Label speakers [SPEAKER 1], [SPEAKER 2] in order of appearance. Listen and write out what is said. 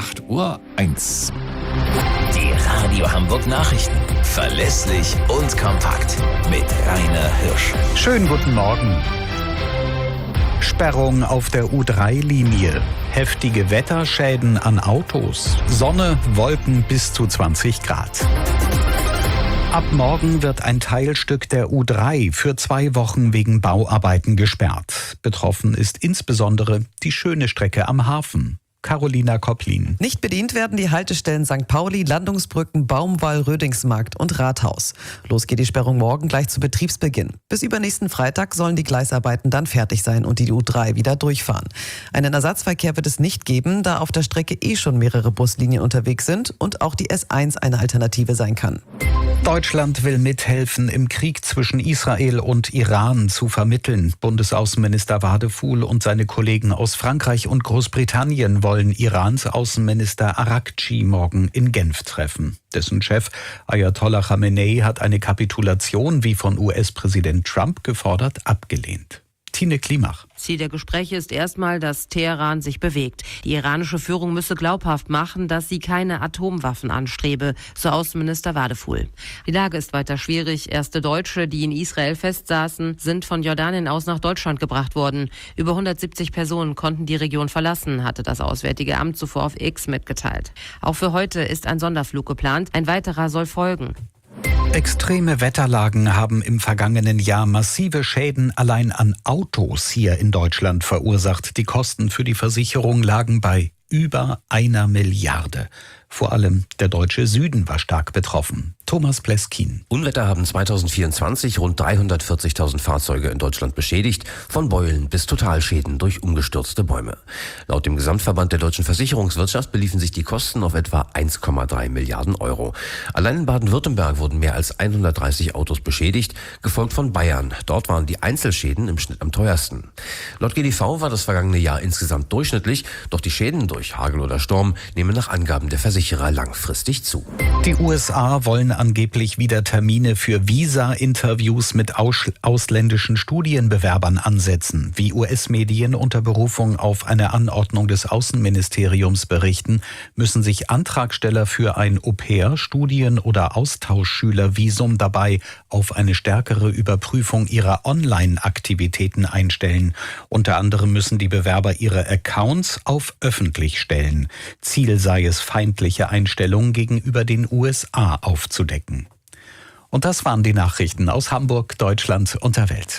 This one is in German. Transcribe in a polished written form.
[SPEAKER 1] 8:01 Uhr.
[SPEAKER 2] Die Radio Hamburg Nachrichten. Verlässlich und kompakt. Mit Rainer Hirsch.
[SPEAKER 3] Schönen guten Morgen. Sperrung auf der U3-Linie. Heftige Wetterschäden an Autos. Sonne, Wolken bis zu 20 Grad. Ab morgen wird ein Teilstück der U3 für 2 Wochen wegen Bauarbeiten gesperrt. Betroffen ist insbesondere die schöne Strecke am Hafen. Carolina Kopplin.
[SPEAKER 4] Nicht bedient werden die Haltestellen St. Pauli, Landungsbrücken, Baumwall, Rödingsmarkt und Rathaus. Los geht die Sperrung morgen gleich zu Betriebsbeginn. Bis übernächsten Freitag sollen die Gleisarbeiten dann fertig sein und die U3 wieder durchfahren. Einen Ersatzverkehr wird es nicht geben, da auf der Strecke schon mehrere Buslinien unterwegs sind und auch die S1 eine Alternative sein kann.
[SPEAKER 3] Deutschland will mithelfen, im Krieg zwischen Israel und Iran zu vermitteln. Bundesaußenminister Wadefuhl und seine Kollegen aus Frankreich und Großbritannien wollen Irans Außenminister Araghchi morgen in Genf treffen. Dessen Chef Ayatollah Khamenei hat eine Kapitulation, wie von US-Präsident Trump gefordert, abgelehnt. Tine Klimach.
[SPEAKER 5] Ziel der Gespräche ist erstmal, dass Teheran sich bewegt. Die iranische Führung müsse glaubhaft machen, dass sie keine Atomwaffen anstrebe, so Außenminister Wadefuhl. Die Lage ist weiter schwierig. Erste Deutsche, die in Israel festsaßen, sind von Jordanien aus nach Deutschland gebracht worden. Über 170 Personen konnten die Region verlassen, hatte das Auswärtige Amt zuvor auf X mitgeteilt. Auch für heute ist ein Sonderflug geplant. Ein weiterer soll folgen.
[SPEAKER 3] Extreme Wetterlagen haben im vergangenen Jahr massive Schäden allein an Autos hier in Deutschland verursacht. Die Kosten für die Versicherung lagen bei über 1 Milliarde. Vor allem der deutsche Süden war stark betroffen. Thomas Pleskin.
[SPEAKER 6] Unwetter haben 2024 rund 340.000 Fahrzeuge in Deutschland beschädigt, von Beulen bis Totalschäden durch umgestürzte Bäume. Laut dem Gesamtverband der deutschen Versicherungswirtschaft beliefen sich die Kosten auf etwa 1,3 Milliarden Euro. Allein in Baden-Württemberg wurden mehr als 130 Autos beschädigt, gefolgt von Bayern. Dort waren die Einzelschäden im Schnitt am teuersten. Laut GDV war das vergangene Jahr insgesamt durchschnittlich, doch die Schäden durch Hagel oder Sturm nehmen nach Angaben der Versicherer langfristig zu.
[SPEAKER 3] Die USA wollen angeblich wieder Termine für Visa-Interviews mit ausländischen Studienbewerbern ansetzen. Wie US-Medien unter Berufung auf eine Anordnung des Außenministeriums berichten, müssen sich Antragsteller für ein Au-pair-, Studien- oder Austauschschülervisum dabei auf eine stärkere Überprüfung ihrer Online-Aktivitäten einstellen. Unter anderem müssen die Bewerber ihre Accounts auf öffentlich stellen. Ziel sei es, feindliche Einstellungen gegenüber den USA aufzudecken. Und das waren die Nachrichten aus Hamburg, Deutschland und der Welt.